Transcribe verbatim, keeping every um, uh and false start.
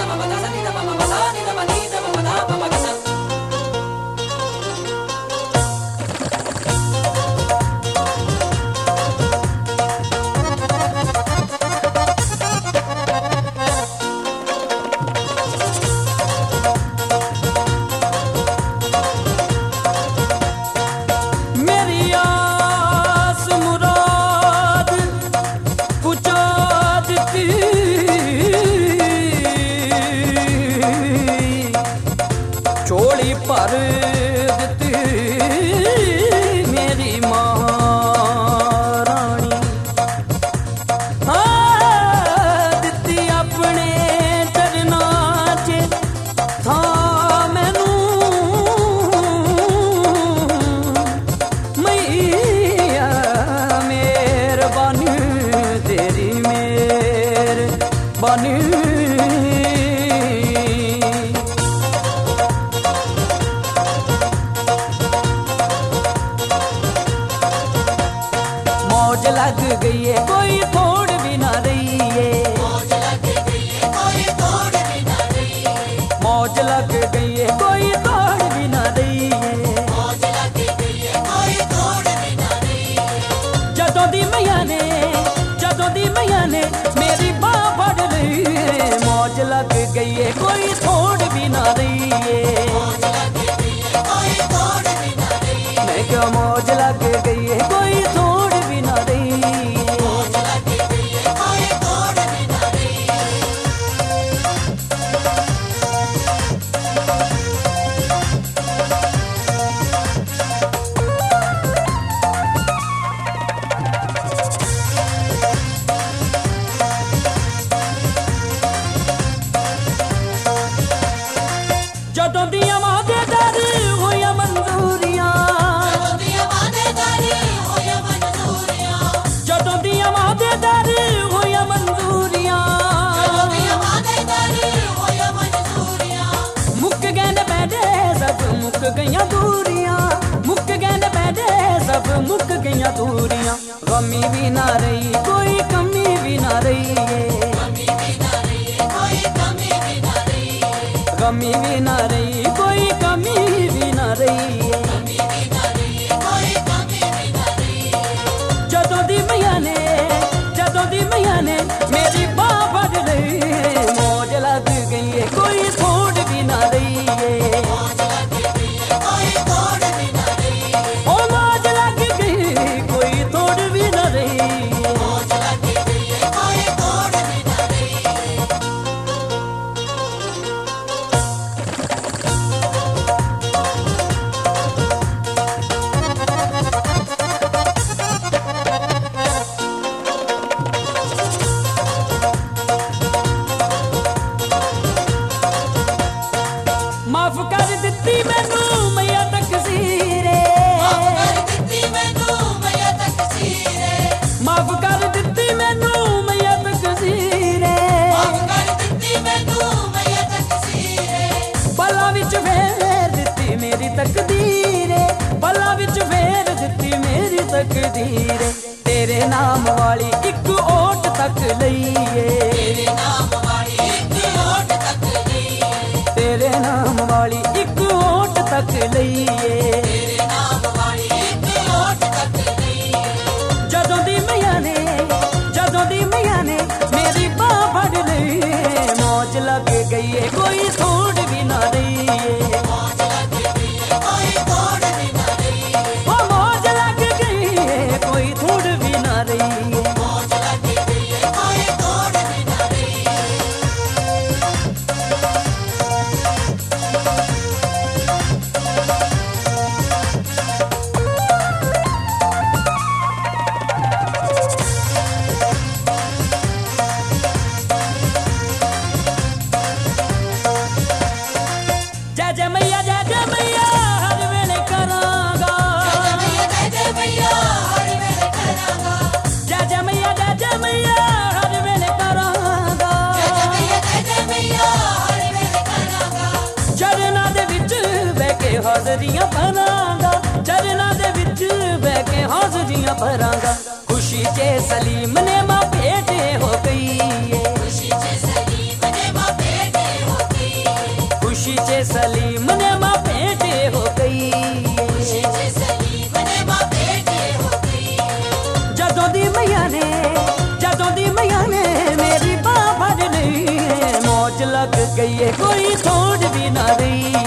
झोली भर दिती मेरी महारानी, हाँ दिती अपने चरनां च थां मैनू मैया मेहरबानी तेरी मेहरबानी। मौज लग गई है कोई थोड़ भी ना रही है, मौज लग गई है कोई थोड़ भी ना रही है, मौज लग गई है कोई थोड़ भी ना रही है, मौज लग गई है कोई थोड़ भी ना रही है। जदों दी मैया ने जदों दी मैया ने मेरी बाह फड़ लई है, मौज लग गई है कोई थोड़ भी ना रही है, मौज लग गई है कोई थोड़ भी ना रही है। मैं क्या मौज लग गई है कोई थोड़ भी ना रही है, मौज लग गई है कोई थोड़ भी ना रही है। जदों दियां वादेदार होया मंजूरियां, जदों दियां वादेदार होया मंजूरियां, मुक गए न पैदे सब मुक गईयां दूरियां, मुक गए न पैदे सब मुक गईयां दूरियां। गमी भी ना रही कोई कमी भी ना रही है, गमी भी ना रही कोई कमी भी ना रही है, गमी भी ना रही कोई कमी भी ना रही है, गमी भी ना रही कोई कमी भी ना रही है। जदों दी मैया ने जदों दी मैया ने मेरी बाह फड़ लई है, मौज लग गई है कोई थोड़ भी ना रही है, मौज लग गई है कोई थोड़ भी ना रही है। ओ मौज लग गई कोई थोड़ भी ना रही है, मौज लग गई है कोई थोड़ भी ना रही है। माफ कर दिती मैनू मैया तकसीरे, माफ कर दिती मैनू मैया तकसीरे, माफ कर दिती मैनू मैया तकसीरे, माफ कर दिती मैनू मैया तकसीरे। पला विच फेर दिती मेरी तकदीरे, पला विच फेर दिती मेरी तकदीरे। तेरे नाम वाली इक ओट तक लईए, तेरे नाम वाली इक ओट तक लईए, तेरे नाम वाली इक ओट तक लईए, तेरे नाम वाली इक ओट तक लईए। जदों दी मैया ने जदों दी मैया ने मेरी बाह फड़ लई है, मौज लग गई है कोई थोड़ भी ना रही है, मौज लग गई है कोई थोड़ भी ना रही है। ओ मौज लग गई है कोई थोड़ भी ना रही है, मौज लग गई है कोई थोड़ भी ना रही है। जय जय मैया जय जय मैया हर वेले करांगा, जय जय मैया जय जय मैया हर वेले करांगा, जय जय मैया जय जय मैया हर वेले करांगा, जय जय मैया जय जय मैया हर वेले करांगा। चरनां दे विच बह के हाज़रियां भरांगा, चरनां दे विच बह के हाज़रियां भरांगा। खुशी च सलीम ने मां भेंट हो गई है, खुशी च सलीम ने मां भेंट लग गई कोई थोड़ भी ना रही।